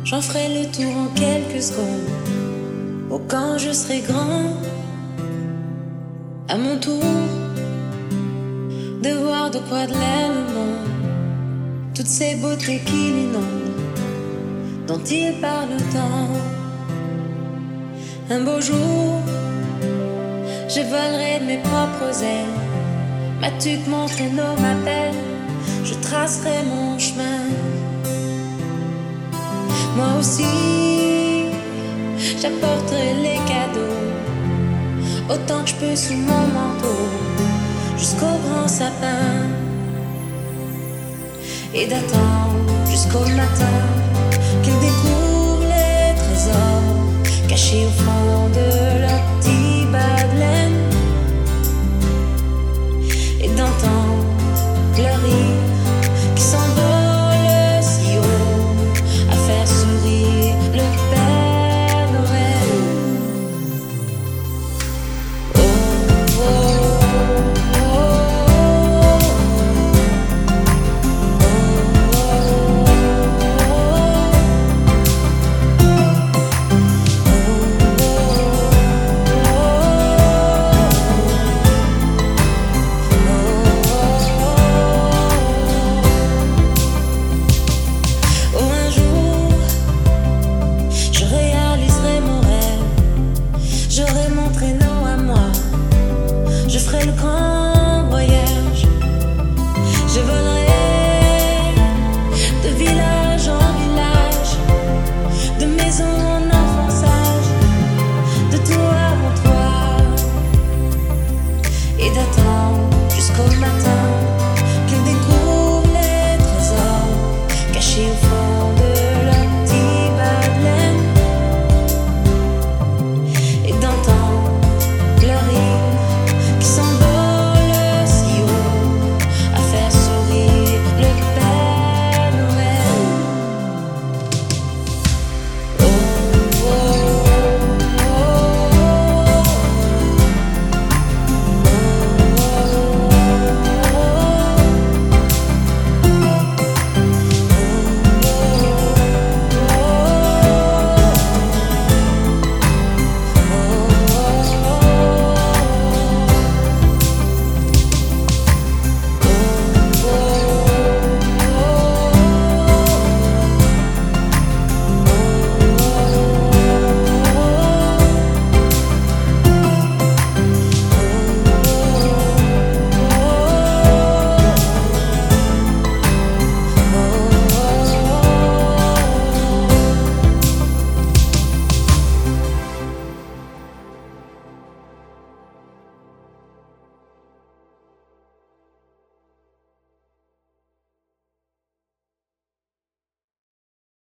J'en ferai le tour en quelques secondes. Oh, quand je serai grand, à mon tour, de voir de quoi de l'air le monde, toutes ces beautés qui l'inondent, dont il parle tant. Un beau jour, je volerai de mes propres ailes. M'as-tu que mon traîneau m'appelle? Je tracerai mon chemin. Moi aussi, j'apporterai les cadeaux, autant que je peux sous mon manteau, jusqu'au grand sapin. Et d'attendre jusqu'au matin qu'ils découvrent les trésors cachés au fond de leur petit bas de laine. Et d'entendre leur rire qui s'envole si haut à faire sourire le Père Noël. Oh, oh, oh, je ferai le grand voyage. Je volerai de village en village, de maison en enfant sage, de toit en toit, et d'attendre jusqu'au matin qu'ils découvrent les trésors cachés au fond